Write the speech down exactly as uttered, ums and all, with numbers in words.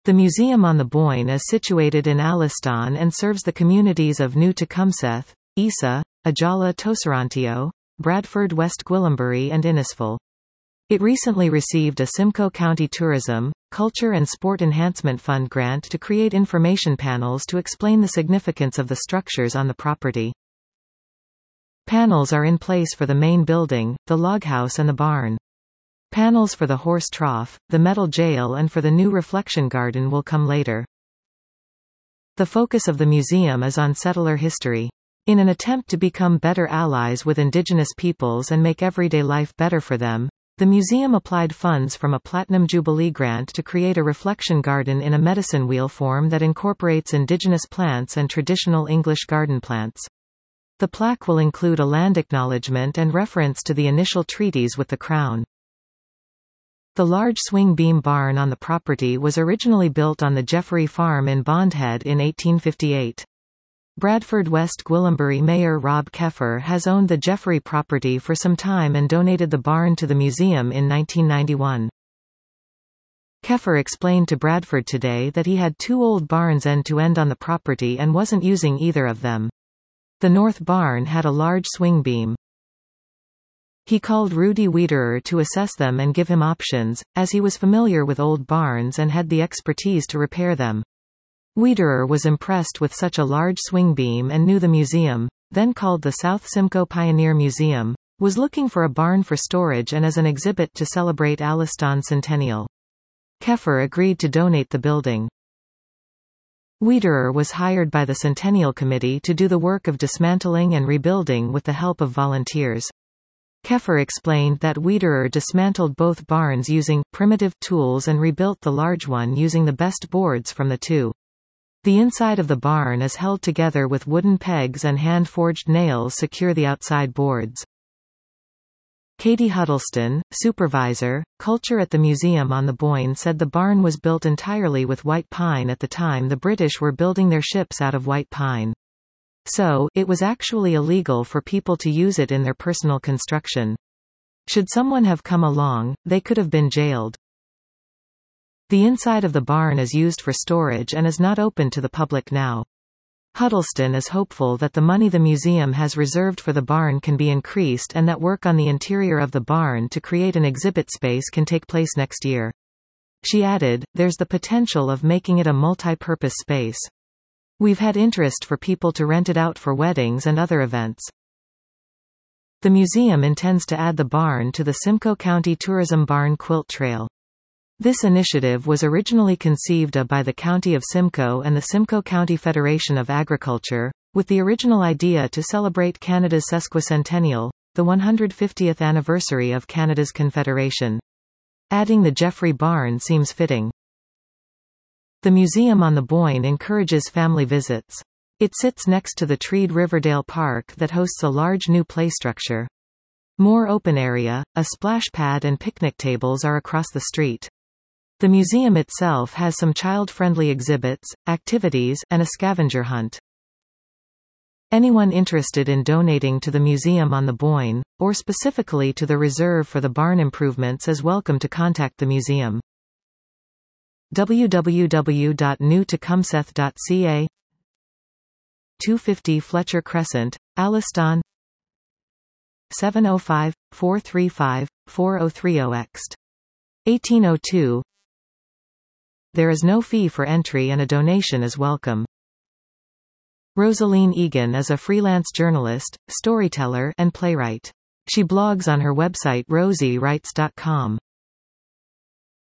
The museum on the Boyne is situated in Alliston and serves the communities of New Tecumseth, Isa, Ajala Toserantio, Bradford West Gwillimbury and Innisfil. It recently received a Simcoe County Tourism, Culture and Sport Enhancement Fund grant to create information panels to explain the significance of the structures on the property. Panels are in place for the main building, the loghouse and the barn. Panels for the horse trough, the metal jail and for the new reflection garden will come later. The focus of the museum is on settler history. In an attempt to become better allies with Indigenous peoples and make everyday life better for them, the museum applied funds from a Platinum Jubilee grant to create a reflection garden in a medicine wheel form that incorporates indigenous plants and traditional English garden plants. The plaque will include a land acknowledgement and reference to the initial treaties with the Crown. The large swing beam barn on the property was originally built on the Jeffrey Farm in Bondhead in eighteen fifty-eight. Bradford West Gwillimbury Mayor Rob Keffer has owned the Jeffrey property for some time and donated the barn to the museum in nineteen ninety-one. Keffer explained to Bradford Today that he had two old barns end-to-end on the property and wasn't using either of them. The north barn had a large swing beam. He called Rudy Wiederer to assess them and give him options, as he was familiar with old barns and had the expertise to repair them. Wiederer was impressed with such a large swing beam and knew the museum, then called the South Simcoe Pioneer Museum, was looking for a barn for storage and as an exhibit to celebrate Alliston Centennial. Keffer agreed to donate the building. Wiederer was hired by the Centennial Committee to do the work of dismantling and rebuilding with the help of volunteers. Keffer explained that Wiederer dismantled both barns using primitive tools and rebuilt the large one using the best boards from the two. The inside of the barn is held together with wooden pegs and hand-forged nails secure the outside boards. Katie Huddleston, supervisor, culture at the museum on the Boyne, said the barn was built entirely with white pine at the time the British were building their ships out of white pine. So, it was actually illegal for people to use it in their personal construction. Should someone have come along, they could have been jailed. The inside of the barn is used for storage and is not open to the public now. Huddleston is hopeful that the money the museum has reserved for the barn can be increased and that work on the interior of the barn to create an exhibit space can take place next year. She added, "There's the potential of making it a multi-purpose space. We've had interest for people to rent it out for weddings and other events." The museum intends to add the barn to the Simcoe County Tourism Barn Quilt Trail. This initiative was originally conceived of by the County of Simcoe and the Simcoe County Federation of Agriculture, with the original idea to celebrate Canada's sesquicentennial, the one hundred fiftieth anniversary of Canada's Confederation. Adding the Jeffrey Barn seems fitting. The museum on the Boyne encourages family visits. It sits next to the treed Riverdale Park that hosts a large new play structure. More open area, a splash pad and picnic tables are across the street. The museum itself has some child-friendly exhibits, activities, and a scavenger hunt. Anyone interested in donating to the museum on the Boyne, or specifically to the reserve for the barn improvements, is welcome to contact the museum. w w w dot new tecumseth dot c a two fifty Fletcher Crescent, Alliston seven oh five, four three five, four oh three oh X T eighteen oh two. There is no fee for entry and a donation is welcome. Rosaline Egan is a freelance journalist, storyteller, and playwright. She blogs on her website rosie writes dot com.